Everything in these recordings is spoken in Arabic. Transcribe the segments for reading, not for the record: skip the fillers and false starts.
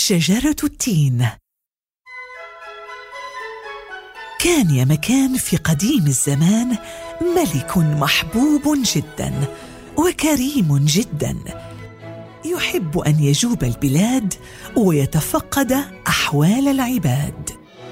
شجرة التين. كان يا مكان في قديم الزمان ملك محبوب جدا وكريم جدا، يحب أن يجوب البلاد ويتفقد أحوال العباد.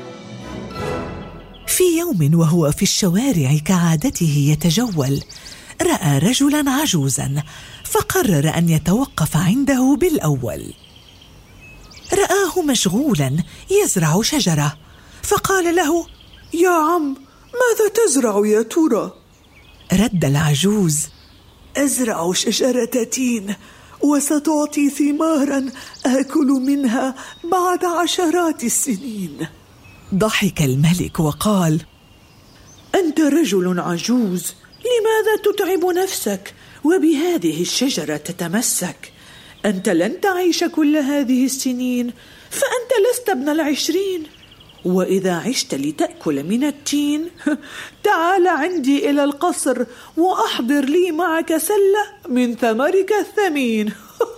في يوم وهو في الشوارع كعادته يتجول، رأى رجلاً عجوزاً فقرر أن يتوقف عنده بالأول. رآه مشغولاً يزرع شجرة فقال له: يا عم، ماذا تزرع يا ترى؟ رد العجوز: أزرع شجرة تين وستعطي ثماراً آكل منها بعد عشرات السنين. ضحك الملك وقال: أنت رجل عجوز، لماذا تتعب نفسك وبهذه الشجرة تتمسك؟ أنت لن تعيش كل هذه السنين، فأنت لست ابن 20. وإذا عشت لتأكل من التين تعال عندي إلى القصر وأحضر لي معك سلة من ثمرك الثمين.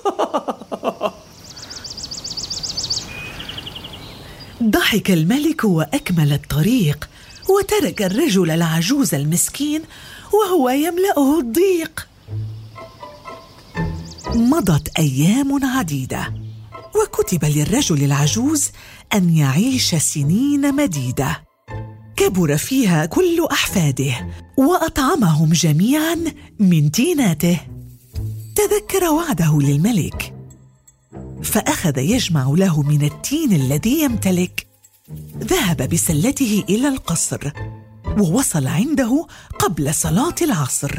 ضحك الملك وأكمل الطريق، وترك الرجل العجوز المسكين وهو يملأه الضيق. مضت أيام عديدة، وكتب للرجل العجوز أن يعيش سنين مديدة، كبر فيها كل أحفاده وأطعمهم جميعا من تيناته. تذكر وعده للملك، فأخذ يجمع له من التين الذي يمتلك. ذهب بسلته إلى القصر ووصل عنده قبل صلاة العصر.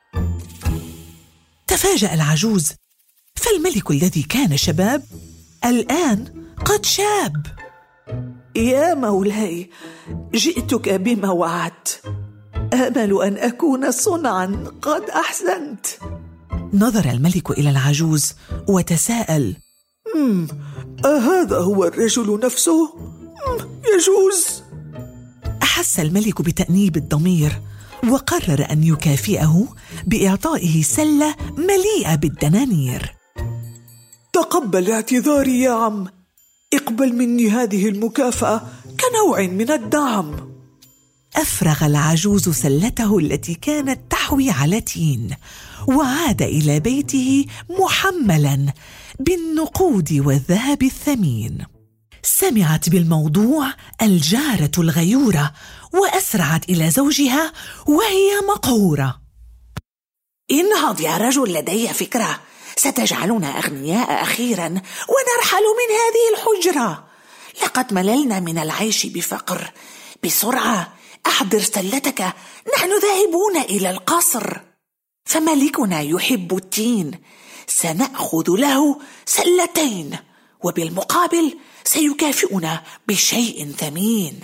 تفاجأ العجوز، فالملك الذي كان شباب الآن قد شاب. يا مولاي، جئتك بما وعدت، آمل أن أكون صنعا قد أحسنت. نظر الملك إلى العجوز وتساءل: أهذا هو الرجل نفسه؟ يجوز. أحس الملك بتأنيب الضمير وقرر أن يكافئه بإعطائه سلة مليئة بالدنانير. تقبل اعتذاري يا عم، اقبل مني هذه المكافأة كنوع من الدعم. أفرغ العجوز سلته التي كانت تحوي على تين، وعاد إلى بيته محملاً بالنقود والذهب الثمين. سمعت بالموضوع الجارة الغيورة وأسرعت إلى زوجها وهي مقهورة: انهض يا رجل، لدي فكرة ستجعلنا أغنياء أخيرا ونرحل من هذه الحجرة. لقد مللنا من العيش بفقر. بسرعة أحضر سلتك، نحن ذاهبون إلى القصر، فملكنا يحب التين. سنأخذ له سلتين، وبالمقابل سيكافئنا بشيء ثمين.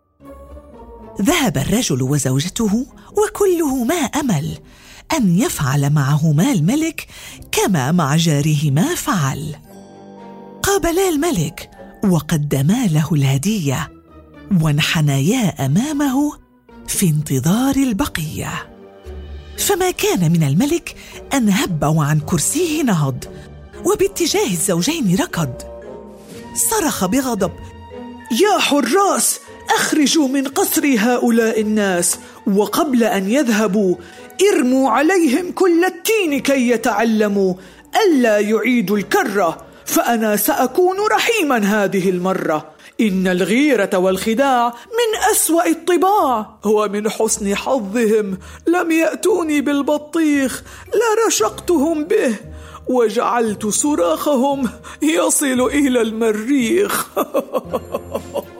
ذهب الرجل وزوجته وكلهما أمل أن يفعل معهما الملك كما مع جارهما فعل. قابلا الملك وقدما له الهدية، وانحنيا أمامه في انتظار البقية. فما كان من الملك أن هب وعن كرسيه نهض، وباتجاه الزوجين ركض. صرخ بغضب: يا حراس، أخرجوا من قصر هؤلاء الناس، وقبل أن يذهبوا ارموا عليهم كل التين كي يتعلموا ألا يعيدوا الكرة، فأنا سأكون رحيما هذه المرة. إن الغيرة والخداع من أسوأ الطباع، ومن حسن حظهم لم يأتوني بالبطيخ لرشقتهم به وجعلت صراخهم يصل إلى المريخ.